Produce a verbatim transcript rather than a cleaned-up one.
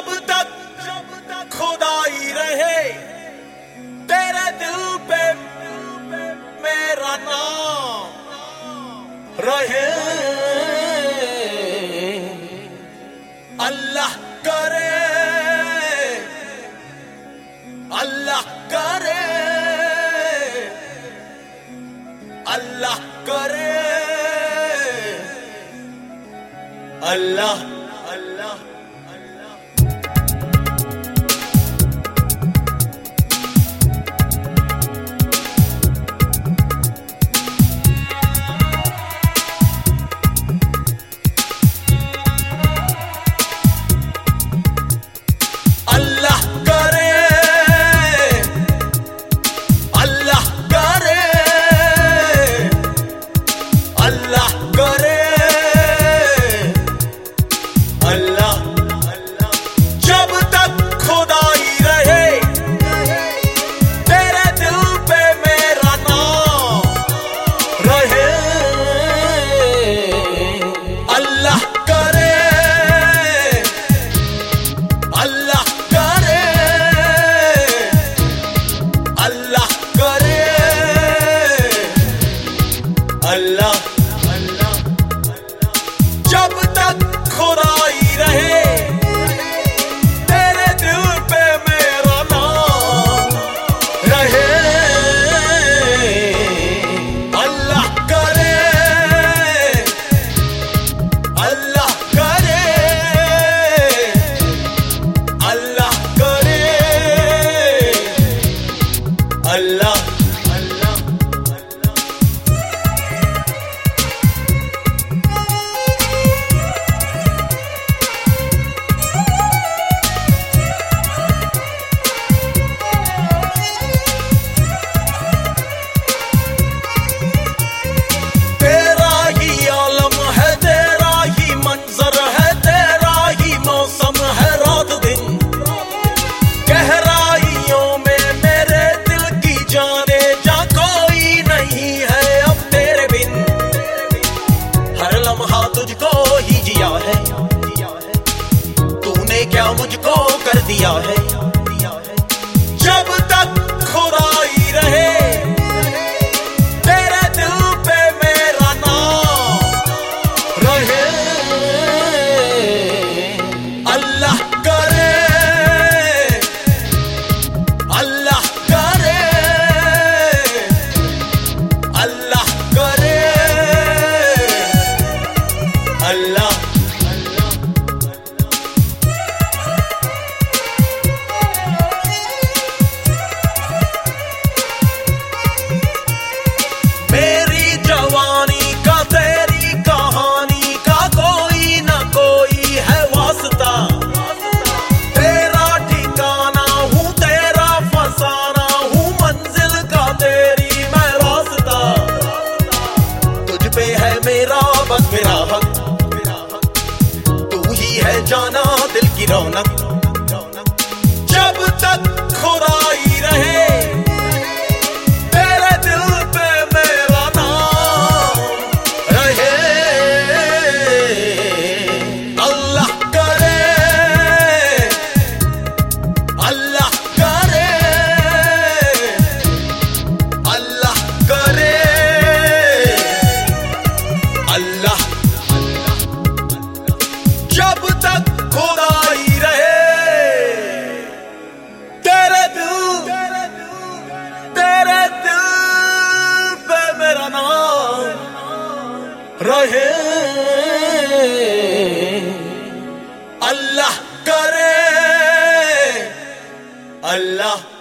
जब तक जब तक खुदाई रहे तेरे दिल पे मेरा नाम रहे। अल्लाह करे अल्लाह करे अल्लाह करे अल्लाह अल्लाह अल्लाह अल्लाह जब तक खुदाई रहे तेरे दिल पे मेरा नाम रहे। अल्लाह करे अल्लाह करे अल्लाह करे अल्लाह तुझको ही जिया है तूने क्या मुझको कर दिया है। जब तक खुदाई रहे तेरे दिल पे मेरा नाम रहे। अल्लाह करे अल्लाह करे अल्लाह करे अल्लाह मेरी जवानी का तेरी कहानी का कोई ना कोई है वास्ता। तेरा ठिकाना हूँ तेरा फसाना हूँ मंजिल का तेरी मैं रास्ता। तुझ पे है मेरा बस मेरा हक है जाना दिल की रौनक। जब तक खुदाई रहे तेरे दिल पे मेरा नाम रहे। अल्लाह करे अल्लाह करे अल्लाह करे अल्लाह जब तक खुदाई रहे तेरे दिल तेरे दिल पे मेरा नाम रहे। अल्लाह करे अल्लाह